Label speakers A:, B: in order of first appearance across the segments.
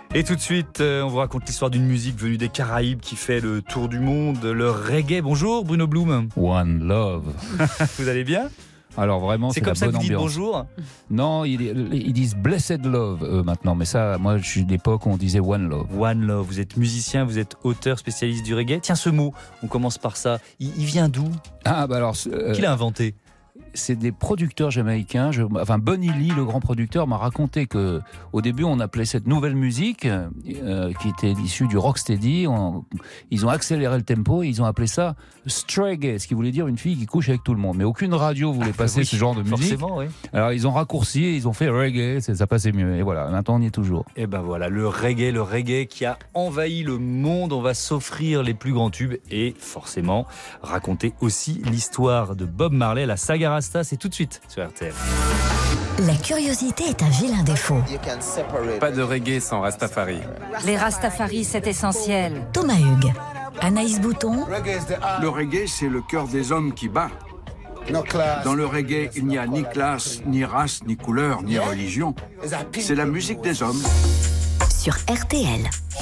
A: Et tout de suite, on vous raconte l'histoire d'une musique venue des Caraïbes qui fait le tour du monde, le reggae. Bonjour Bruno Blum.
B: One Love.
A: Vous allez bien ?
B: Alors vraiment,
A: c'est
B: la
A: comme ça
B: bonne
A: que vous dites
B: ambiance.
A: bonjour ?
B: Non, ils disent Blessed Love maintenant. Mais ça, moi, je suis d'époque où on disait One Love.
A: One Love. Vous êtes musicien, vous êtes auteur, spécialiste du reggae. Tiens, ce mot, on commence par ça. Il vient d'où ?
B: Ah, bah alors.
A: Qui l'a inventé ?
B: C'est des producteurs jamaïcains. Bunny Lee, le grand producteur, m'a raconté que au début, on appelait cette nouvelle musique qui était issue du rocksteady. Ils ont accéléré le tempo et ils ont appelé ça Straygay, ce qui voulait dire une fille qui couche avec tout le monde. Mais aucune radio voulait passer ce genre de musique.
A: Oui.
B: Alors ils ont raccourci, et ils ont fait reggae, ça passait mieux. Et voilà, maintenant on y est toujours.
A: Et ben voilà, le reggae qui a envahi le monde. On va s'offrir les plus grands tubes et forcément raconter aussi l'histoire de Bob Marley, la saga Rasta. C'est tout de suite sur RTL.
C: La curiosité est un vilain défaut.
D: Pas de reggae sans Rastafari.
E: Les Rastafari, c'est essentiel.
C: Thomas Hugues, Anaïs Bouton.
F: Le reggae, c'est le cœur des hommes qui bat. Dans le reggae, il n'y a ni classe, ni race, ni couleur, ni religion. C'est la musique des hommes.
C: Sur RTL.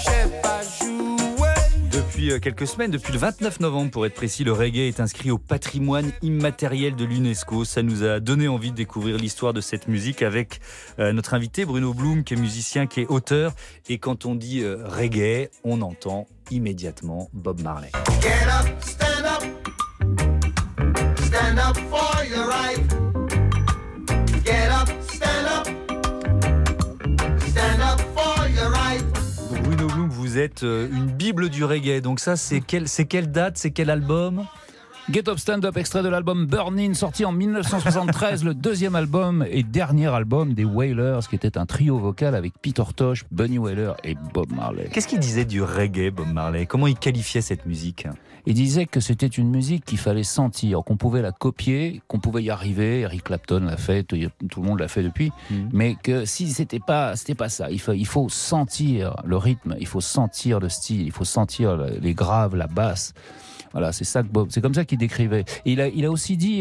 A: Depuis quelques semaines, depuis le 29 novembre pour être précis, le reggae est inscrit au patrimoine immatériel de l'UNESCO. Ça nous a donné envie de découvrir l'histoire de cette musique avec notre invité Bruno Blum, qui est musicien, qui est auteur. Et quand on dit reggae, on entend immédiatement Bob Marley.
G: Get up, stand up for your right. Get up, stand up for your right.
A: Bruno Blum, vous êtes une bible du reggae. Donc ça, c'est quelle date, c'est quel album ?
B: Get Up Stand Up, extrait de l'album Burnin', sorti en 1973, le deuxième album et dernier album des Wailers, qui était un trio vocal avec Peter Tosh, Bunny Wailer et Bob Marley.
A: Qu'est-ce qu'il disait du reggae, Bob Marley ? Comment il qualifiait cette musique ?
B: Il disait que c'était une musique qu'il fallait sentir, qu'on pouvait la copier, qu'on pouvait y arriver. Eric Clapton l'a fait, tout le monde l'a fait depuis. Mais que si c'était pas ça, il faut sentir le rythme, il faut sentir le style, il faut sentir les graves, la basse. Voilà, c'est ça que Bob, c'est comme ça qu'il décrivait. Et il a aussi dit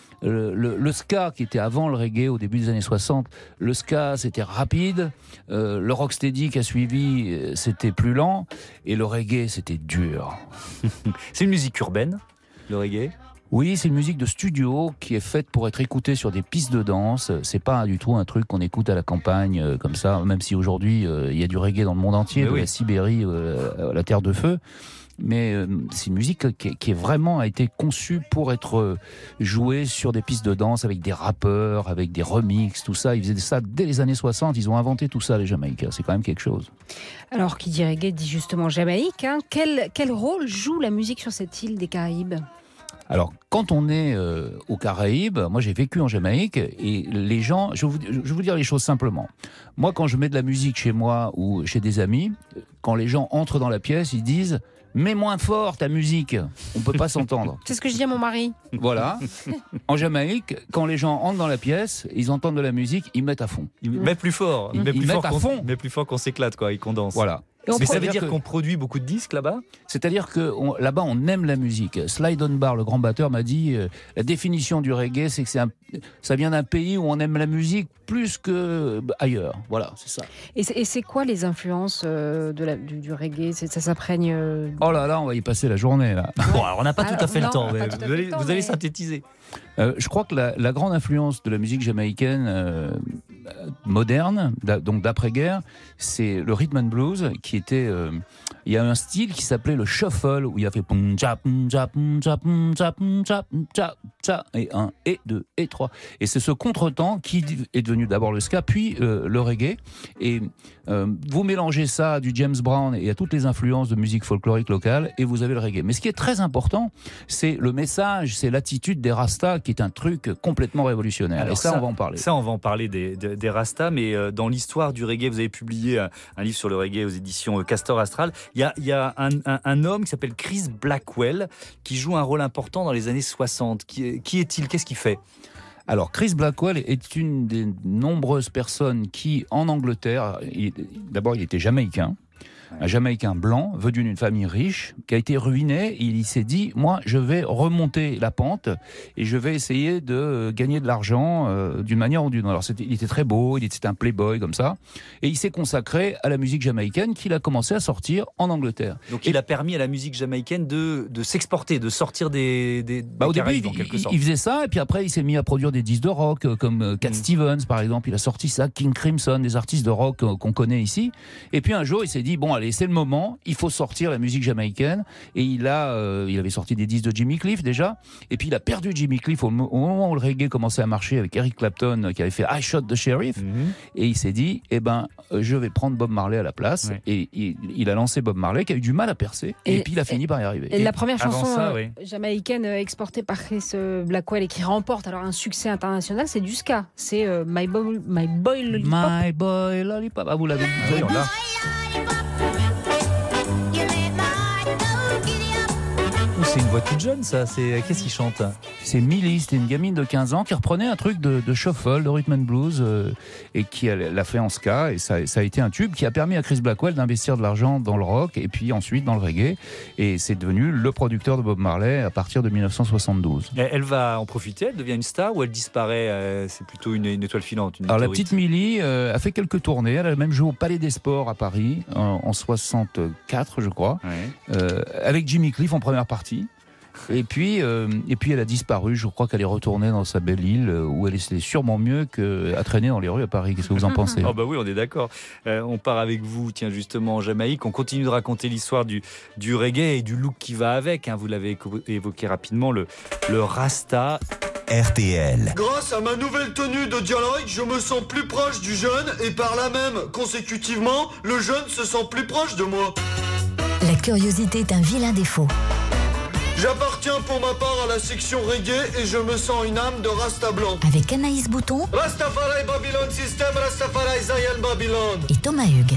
B: le ska qui était avant le reggae au début des années 60, le ska c'était rapide, le rocksteady qui a suivi c'était plus lent et le reggae c'était dur.
A: C'est une musique urbaine, le reggae ?
B: Oui, c'est une musique de studio qui est faite pour être écoutée sur des pistes de danse. C'est pas du tout un truc qu'on écoute à la campagne comme ça, même si aujourd'hui il y a du reggae dans le monde entier, la Sibérie à la Terre de Feu. Mais c'est une musique qui est vraiment a été conçue pour être jouée sur des pistes de danse avec des rappeurs, avec des remixes, tout ça. Ils faisaient ça dès les années 60. Ils ont inventé tout ça, les Jamaïcains. C'est quand même quelque chose.
E: Alors, qui dit reggae dit justement Jamaïque. Hein. Quel rôle joue la musique sur cette île des Caraïbes ?
B: Alors, quand on est aux Caraïbes, moi j'ai vécu en Jamaïque et les gens, je vais vous dire les choses simplement. Moi, quand je mets de la musique chez moi ou chez des amis, quand les gens entrent dans la pièce, ils disent « Mets moins fort ta musique, on peut pas s'entendre ».
E: C'est ce que je dis à mon mari.
B: Voilà. En Jamaïque, quand les gens entrent dans la pièce, ils entendent de la musique, ils mettent à fond.
A: Ils mettent plus fort. Ils mettent à fond. Mais plus fort qu'on s'éclate, quoi. Ils condensent.
B: Voilà.
A: Mais ça veut dire qu'on produit beaucoup de disques là-bas ?
B: C'est-à-dire que là-bas, on aime la musique. Sly Dunbar, le grand batteur, m'a dit la définition du reggae, c'est que ça vient d'un pays où on aime la musique plus que ailleurs. Voilà, c'est ça.
E: Et c'est quoi les influences du reggae ? Ça s'imprègne.
B: Oh là là, on va y passer la journée là.
A: Bon, alors on n'a pas tout à fait le temps. Vous allez synthétiser.
B: Je crois que la grande influence de la musique jamaïcaine moderne, donc d'après-guerre, c'est le rhythm and blues qui était. Il y a un style qui s'appelait le shuffle où il y avait et 1 et 2 et 3 et c'est ce contretemps qui est devenu d'abord le ska puis le reggae et vous mélangez ça à du James Brown et à toutes les influences de musique folklorique locale et vous avez le reggae. Mais ce qui est très important, c'est le message, c'est l'attitude des Rastas qui est un truc complètement révolutionnaire. Alors et ça, on va en parler.
A: Ça, on va en parler des Rastas, mais dans l'histoire du reggae, vous avez publié un livre sur le reggae aux éditions Castor Astral. Il y a un homme qui s'appelle Chris Blackwell qui joue un rôle important dans les années 60. Qui est-il ? Qu'est-ce qu'il fait ?
B: Alors, Chris Blackwell est une des nombreuses personnes qui, en Angleterre, d'abord, il était jamaïcain. un Jamaïcain blanc, venu d'une famille riche, qui a été ruiné. Il s'est dit, moi, je vais remonter la pente et je vais essayer de gagner de l'argent d'une manière ou d'une autre. Alors, il était très beau, il était un playboy comme ça, et il s'est consacré à la musique jamaïcaine qu'il a commencé à sortir en Angleterre.
A: Donc il a permis à la musique jamaïcaine de s'exporter, de sortir des
B: au début,
A: Caraïbes, en quelque sorte.
B: Il faisait ça, et puis après, il s'est mis à produire des disques de rock, comme Cat Stevens, par exemple. Il a sorti ça, King Crimson, des artistes de rock qu'on connaît ici. Et puis un jour, il s'est dit, bon, allez, c'est le moment, il faut sortir la musique jamaïcaine. Et il avait sorti des disques de Jimmy Cliff déjà. Et puis il a perdu Jimmy Cliff au moment où le reggae commençait à marcher avec Eric Clapton, qui avait fait I Shot the Sheriff. Et il s'est dit, je vais prendre Bob Marley à la place. Ouais. Et il a lancé Bob Marley, qui a eu du mal à percer. Et puis il a fini par y arriver.
E: Et la première chanson jamaïcaine exportée par Chris Blackwell et qui remporte alors un succès international, c'est du ska. C'est My Boy Lollipop.
B: My Boy Lollipop. Ah, vous l'avez dit. Là.
A: C'est une voix toute jeune, ça. Qu'est-ce qu'il chante?
B: C'est Millie, c'était une gamine de 15 ans qui reprenait un truc de shuffle, de rhythm and blues, et qui l'a fait en ska. Et ça a été un tube qui a permis à Chris Blackwell d'investir de l'argent dans le rock et puis ensuite dans le reggae. Et c'est devenu le producteur de Bob Marley à partir de 1972.
A: Elle va en profiter, elle devient une star ou elle disparaît? C'est plutôt une étoile filante.
B: Alors la petite Millie a fait quelques tournées. Elle a même joué au Palais des Sports à Paris en 64, je crois, avec Jimmy Cliff en première partie. Et puis elle a disparu. Je crois qu'elle est retournée dans sa belle île où elle est sûrement mieux qu'à traîner dans les rues à Paris. Qu'est-ce que vous en pensez?
A: Oh bah oui, on est d'accord. On part avec vous, tiens, justement en Jamaïque. On continue de raconter l'histoire du reggae et du look qui va avec. Vous l'avez évoqué rapidement, le Rasta.
H: RTL.
I: Grâce à ma nouvelle tenue de dialogue, je me sens plus proche du jeune et par là même, consécutivement, le jeune se sent plus proche de moi.
C: La curiosité est un vilain défaut.
I: J'appartiens pour ma part à la section reggae et je me sens une âme de Rasta blanc.
C: Avec Anaïs Bouton,
I: Rastafari Babylon System, Rastafari Zion Babylon.
C: Et Thomas Hugues.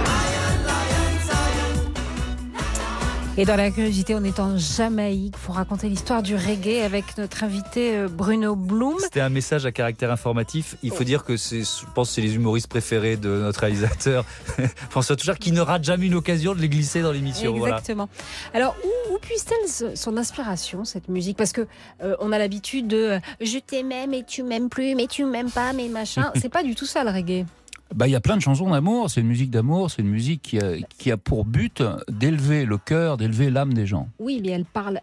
E: Et dans la curiosité, on est en Jamaïque pour raconter l'histoire du reggae avec notre invité Bruno Blum.
A: C'était un message à caractère informatif. Il faut dire que je pense que c'est les humoristes préférés de notre réalisateur François Touchard, qui ne rate jamais une occasion de les glisser dans l'émission.
E: Exactement. Voilà. Alors, où puise-t-elle son inspiration, cette musique? Parce que on a l'habitude de je t'aimais, mais tu m'aimes plus, mais tu m'aimes pas, mais machin. C'est pas du tout ça le reggae.
B: Il y a plein de chansons d'amour, c'est une musique d'amour, c'est une musique qui a pour but d'élever le cœur, d'élever l'âme des gens.
E: Oui, mais elle parle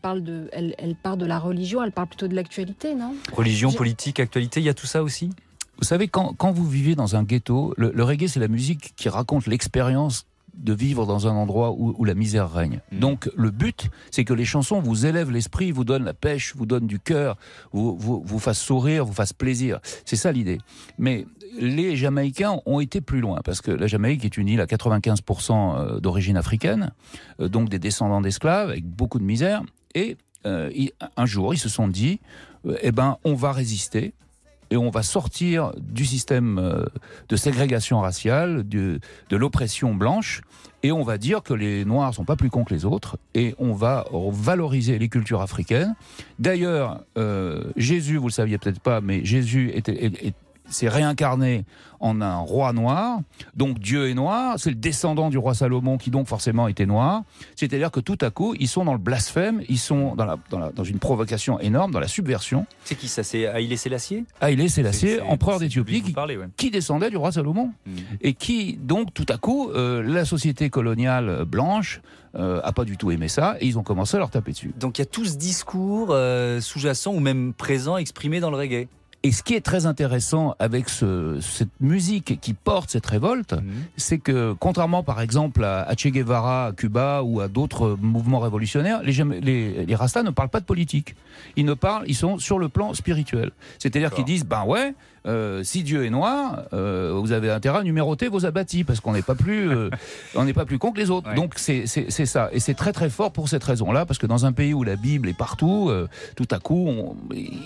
E: de la religion, elle parle plutôt de l'actualité, non?
A: Religion, politique, actualité, il y a tout ça aussi?
B: Vous savez, quand vous vivez dans un ghetto, le reggae, c'est la musique qui raconte l'expérience de vivre dans un endroit où la misère règne. Donc le but, c'est que les chansons vous élèvent l'esprit, vous donnent la pêche, vous donnent du cœur, vous fassent sourire, vous fassent plaisir. C'est ça l'idée. Mais les Jamaïcains ont été plus loin, parce que la Jamaïque est une île à 95% d'origine africaine, donc des descendants d'esclaves, avec beaucoup de misère. Et un jour, ils se sont dit, on va résister. Et on va sortir du système de ségrégation raciale, de l'oppression blanche, et on va dire que les Noirs ne sont pas plus cons que les autres, et on va valoriser les cultures africaines. D'ailleurs, Jésus, vous le saviez peut-être pas, mais Jésus s'est réincarné en un roi noir, donc Dieu est noir, c'est le descendant du roi Salomon qui donc forcément était noir, c'est-à-dire que tout à coup, ils sont dans le blasphème, ils sont dans une provocation énorme, dans la subversion.
A: C'est qui ça? C'est Haïlé Sélassié?
B: Haïlé Sélassié, empereur d'Éthiopie,
A: qui
B: descendait du roi Salomon, et qui donc tout à coup, la société coloniale blanche a pas du tout aimé ça, et ils ont commencé à leur taper dessus.
A: Donc il y a tout ce discours sous-jacent ou même présent, exprimé dans le reggae.
B: Et ce qui est très intéressant avec cette musique qui porte cette révolte, c'est que contrairement par exemple à Che Guevara à Cuba ou à d'autres mouvements révolutionnaires, les Rastas ne parlent pas de politique. Ils sont sur le plan spirituel. C'est-à-dire qu'ils disent, si Dieu est noir, vous avez intérêt à numéroter vos abattis, parce qu'on n'est pas plus con que les autres. Ouais. Donc c'est ça. Et c'est très très fort pour cette raison-là, parce que dans un pays où la Bible est partout, tout à coup,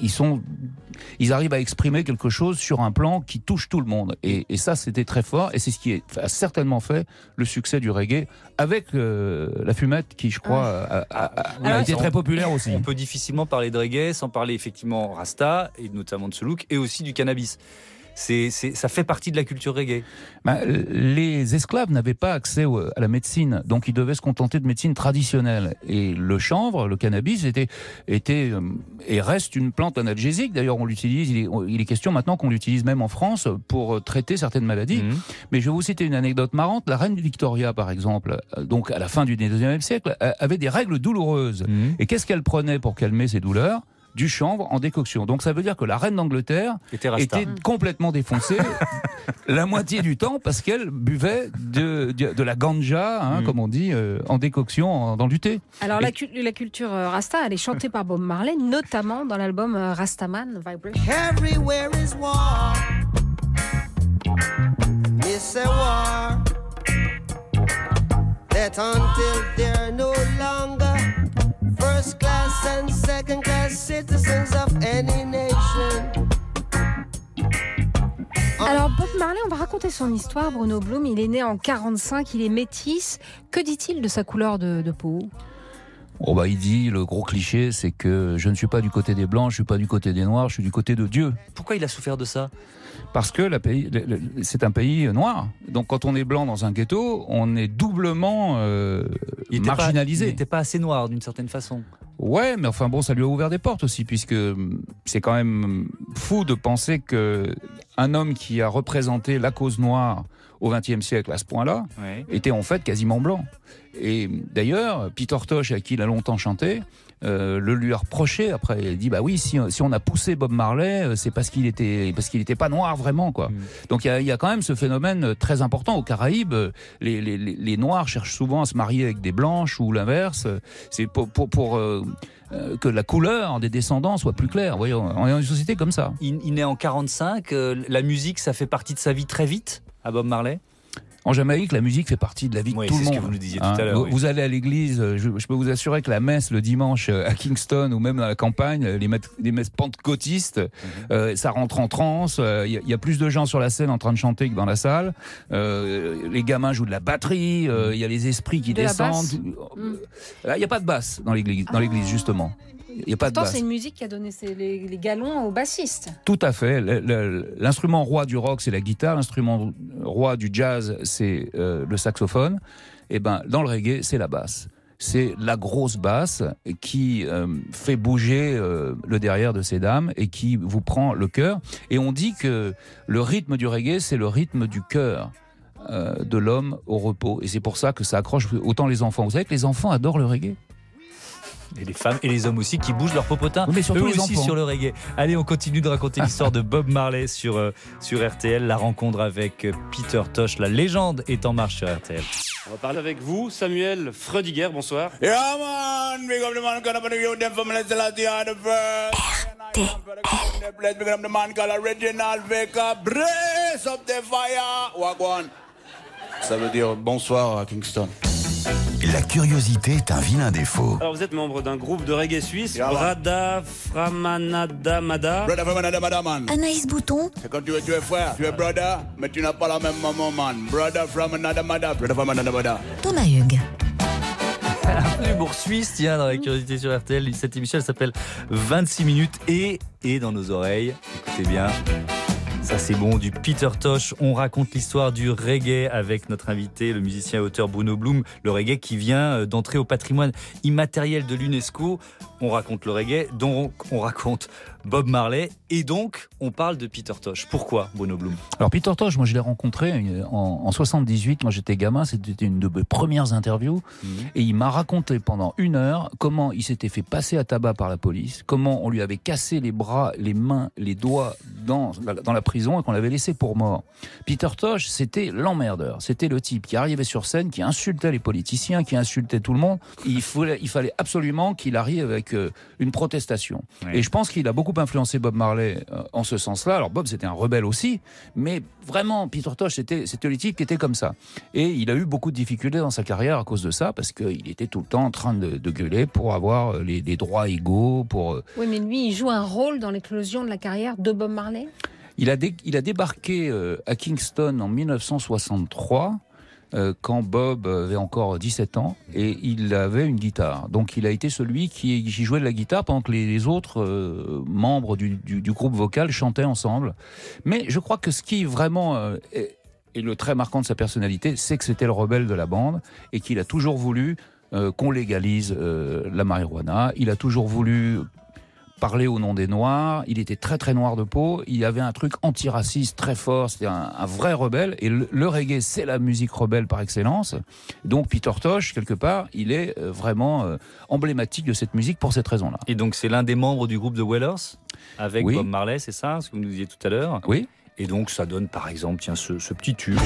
B: ils arrivent à exprimer quelque chose sur un plan qui touche tout le monde. Et ça, c'était très fort, et c'est ce qui a certainement fait le succès du reggae, avec la fumette qui, je crois, a été très populaire aussi.
A: On peut difficilement parler de reggae sans parler effectivement Rasta, et notamment de ce look, et aussi du cannabis. ça fait partie de la culture reggae.
B: Les esclaves n'avaient pas accès à la médecine, donc ils devaient se contenter de médecine traditionnelle. Et le chanvre, le cannabis, était et reste une plante analgésique. D'ailleurs, on l'utilise. Il est question maintenant qu'on l'utilise même en France pour traiter certaines maladies. Mais je vais vous citer une anecdote marrante. La reine Victoria, par exemple, donc à la fin du XIXe siècle, avait des règles douloureuses. Et qu'est-ce qu'elle prenait pour calmer ses douleurs ? Du chanvre en décoction. Donc ça veut dire que la reine d'Angleterre était complètement défoncée la moitié du temps parce qu'elle buvait de la ganja, comme on dit, en décoction dans du thé.
E: Alors la culture Rasta, elle est chantée par Bob Marley, notamment dans l'album Rastaman Vibration.
G: Everywhere is war. It's a war. That until they're no longer first class and second class citizens of any nation.
E: Alors Bob Marley, on va raconter son histoire. Bruno Blum, il est né en 45, il est métis. Que dit-il de sa couleur de peau ?
B: Il dit, le gros cliché, c'est que je ne suis pas du côté des Blancs, je ne suis pas du côté des Noirs, je suis du côté de Dieu.
A: Pourquoi il a souffert de ça ?
B: Parce que c'est un pays noir. Donc quand on est blanc dans un ghetto, on est doublement marginalisé.
A: Il n'était pas assez noir d'une certaine façon.
B: Ouais, mais enfin bon, ça lui a ouvert des portes aussi, puisque c'est quand même fou de penser qu'un homme qui a représenté la cause noire au XXe siècle à ce point-là, était en fait quasiment blanc. Et d'ailleurs, Peter Tosh, à qui il a longtemps chanté, le lui a reproché. Après, il dit oui, si on a poussé Bob Marley, c'est parce qu'il était pas noir vraiment, quoi. Donc il y a quand même ce phénomène très important aux Caraïbes. Les noirs cherchent souvent à se marier avec des blanches ou l'inverse. C'est pour que la couleur des descendants soit plus claire. Voyons, on est dans une société comme ça.
A: Il naît en 45. La musique, ça fait partie de sa vie très vite, à Bob Marley.
B: En Jamaïque, la musique fait partie de la vie de tout le monde.
A: C'est ce que vous nous disiez tout à l'heure.
B: Vous allez à l'église, je peux vous assurer que la messe le dimanche à Kingston ou même dans la campagne, les messes pentecôtistes, ça rentre en transe. Il y a plus de gens sur la scène en train de chanter que dans la salle. Les gamins jouent de la batterie. Il y a les esprits qui descendent. Il n'y a pas de basse dans l'église, justement.
E: Pourtant, c'est une musique qui a donné les galons aux bassistes.
B: Tout à fait. L'instrument roi du rock, c'est la guitare. L'instrument roi du jazz, c'est le saxophone. Et dans le reggae, c'est la basse. C'est la grosse basse qui fait bouger le derrière de ces dames et qui vous prend le cœur. Et on dit que le rythme du reggae, c'est le rythme du cœur de l'homme au repos. Et c'est pour ça que ça accroche autant les enfants. Vous savez que les enfants adorent le reggae.
A: Et les femmes et les hommes aussi qui bougent leurs popotins,
B: mais surtout
A: eux
B: les
A: aussi
B: enfants.
A: Sur le reggae. Allez, on continue de raconter l'histoire de Bob Marley sur RTL. La rencontre avec Peter Tosh, la légende, est en marche sur RTL.
H: On va parler avec vous, Samuel Freudiger, bonsoir.
J: Yeah man, big up the man called up the youth them from Let's Lati are the first. Big up the man called Original Veka, brace up the fire. Wagwan. Ça veut dire bonsoir à Kingston.
K: La curiosité est un vilain défaut.
H: Alors vous êtes membre d'un groupe de reggae suisse, Brada Framanada Mada.
J: Brada Framanada Mada, man.
C: Anaïs Bouton.
J: C'est quand tu es frère, tu es brother, mais tu n'as pas la même maman, man. Brada Framanada Mada, Brada Framanada Mada.
C: Thomas Hugues.
A: L'humour suisse, tiens, dans la curiosité sur RTL. Cette émission, elle s'appelle 26 minutes et dans nos oreilles. Écoutez bien. Ça c'est bon, du Peter Tosh. On raconte l'histoire du reggae avec notre invité, le musicien et auteur Bruno Blum. Le reggae qui vient d'entrer au patrimoine immatériel de l'UNESCO. On raconte le reggae, donc on raconte Bob Marley et donc on parle de Peter Tosh. Pourquoi Bruno Blum ?
B: Alors Peter Tosh, moi je l'ai rencontré en 78, moi j'étais gamin, c'était une de mes premières interviews et il m'a raconté pendant 1 heure comment il s'était fait passer à tabac par la police, comment on lui avait cassé les bras, les mains, les doigts dans la prison et qu'on l'avait laissé pour mort. Peter Tosh, c'était l'emmerdeur, c'était le type qui arrivait sur scène, qui insultait les politiciens, qui insultait tout le monde. Il fallait absolument qu'il arrive avec une protestation. Ouais. Et je pense qu'il a beaucoup influencé Bob Marley en ce sens-là. Alors Bob, c'était un rebelle aussi, mais vraiment, Peter Tosh, c'était le type qui était comme ça. Et il a eu beaucoup de difficultés dans sa carrière à cause de ça, parce qu'il était tout le temps en train de gueuler pour avoir les droits égaux.
E: Oui, mais lui, il joue un rôle dans l'éclosion de la carrière de Bob Marley.
B: Il a débarqué à Kingston en 1963. quand Bob avait encore 17 ans et il avait une guitare. Donc il a été celui qui jouait de la guitare pendant que les autres membres du groupe vocal chantaient ensemble. Mais je crois que ce qui vraiment est le trait marquant de sa personnalité, c'est que c'était le rebelle de la bande et qu'il a toujours voulu qu'on légalise la marijuana. Il a toujours voulu parler au nom des Noirs, il était très très noir de peau, il y avait un truc antiraciste très fort, c'était un vrai rebelle, et le reggae c'est la musique rebelle par excellence, donc Peter Tosh, quelque part, il est vraiment emblématique de cette musique pour cette raison-là.
A: Et donc c'est l'un des membres du groupe The Wailers, avec Bob Marley, c'est ça, ce que vous nous disiez tout à l'heure?
B: Oui.
A: Et donc ça donne par exemple, tiens, ce petit tube.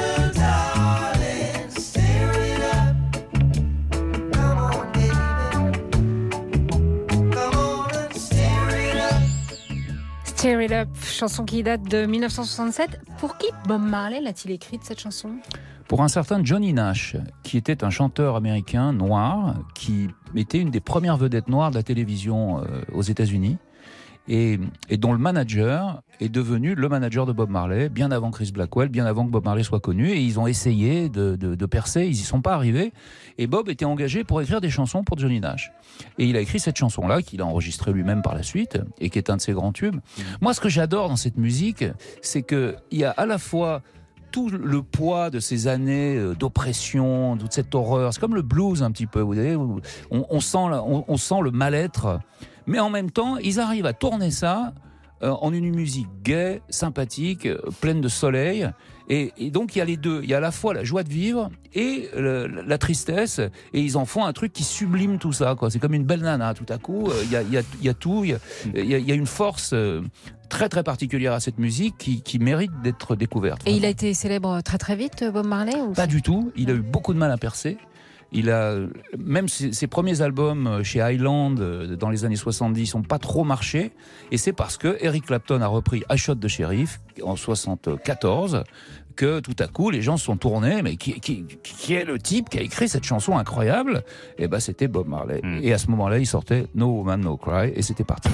E: Tear It Up, chanson qui date de 1967. Pour qui Bob Marley l'a-t-il écrite, cette chanson?
B: Pour un certain Johnny Nash, qui était un chanteur américain noir, qui était une des premières vedettes noires de la télévision aux États-Unis, et dont le manager est devenu le manager de Bob Marley, bien avant Chris Blackwell, bien avant que Bob Marley soit connu, et ils ont essayé de percer, ils y sont pas arrivés, et Bob était engagé pour écrire des chansons pour Johnny Nash. Et il a écrit cette chanson-là, qu'il a enregistrée lui-même par la suite, et qui est un de ses grands tubes. Moi, ce que j'adore dans cette musique, c'est qu'il y a à la fois tout le poids de ces années d'oppression, toute cette horreur, c'est comme le blues un petit peu, vous voyez, on sent le mal-être, mais en même temps, ils arrivent à tourner ça en une musique gaie, sympathique, pleine de soleil. Et donc il y a les deux, il y a à la fois la joie de vivre et la tristesse, et ils en font un truc qui sublime tout ça, quoi. C'est comme une belle nana, tout à coup, il y a tout, il y a une force très très particulière à cette musique qui mérite d'être découverte.
E: Et il a été célèbre très très vite, Bob Marley, ou...
B: Pas du tout, il a eu beaucoup de mal à percer. Il a, même ses premiers albums chez Highland dans les années 70 n'ont pas trop marché, et c'est parce que Eric Clapton a repris I Shot the Sheriff en 74 que tout à coup les gens se sont tournés, mais qui est le type qui a écrit cette chanson incroyable? Et ben c'était Bob Marley. Et à ce moment-là, il sortait No Woman No Cry, et c'était parti.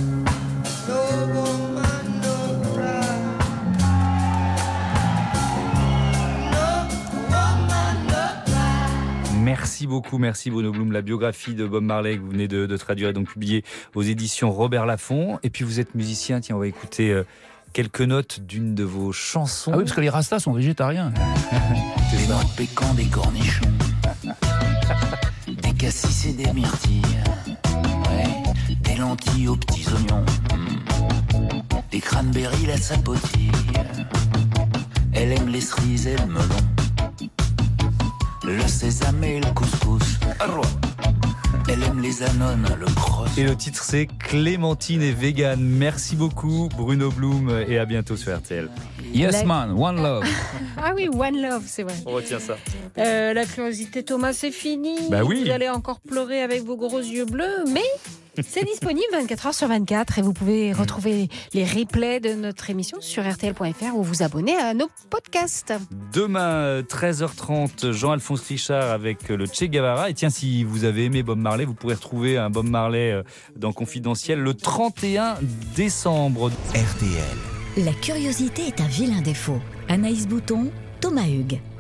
A: Merci beaucoup, merci Bruno Blum. La biographie de Bob Marley que vous venez de traduire et donc publiée aux éditions Robert Laffont. Et puis vous êtes musicien, tiens, on va écouter quelques notes d'une de vos chansons.
B: Ah oui, parce que les Rastas sont végétariens.
L: Des noix de pécan, des cornichons, des cassis et des myrtilles, ouais, des lentilles aux petits oignons, des cranberries, la sapotille. Elle aime les cerises et le melon, le sésame et le couscous. Elle aime les anones, le cross.
A: Et le titre c'est Clémentine et Vegan. Merci beaucoup Bruno Blum et à bientôt sur RTL.
B: Yes man, One Love.
E: Ah oui, One Love, c'est vrai.
A: On retient ça.
E: La curiosité Thomas, c'est fini.
A: Bah oui.
E: Vous allez encore pleurer avec vos gros yeux bleus, mais c'est disponible 24 heures sur 24 et vous pouvez retrouver les replays de notre émission sur rtl.fr ou vous abonner à nos podcasts.
A: Demain, 13h30, Jean-Alphonse Richard avec le Che Guevara. Et tiens, si vous avez aimé Bob Marley, vous pourrez retrouver un Bob Marley dans Confidentiel le 31 décembre.
K: RTL.
C: La curiosité est un vilain défaut. Anaïs Bouton, Thomas Hugues.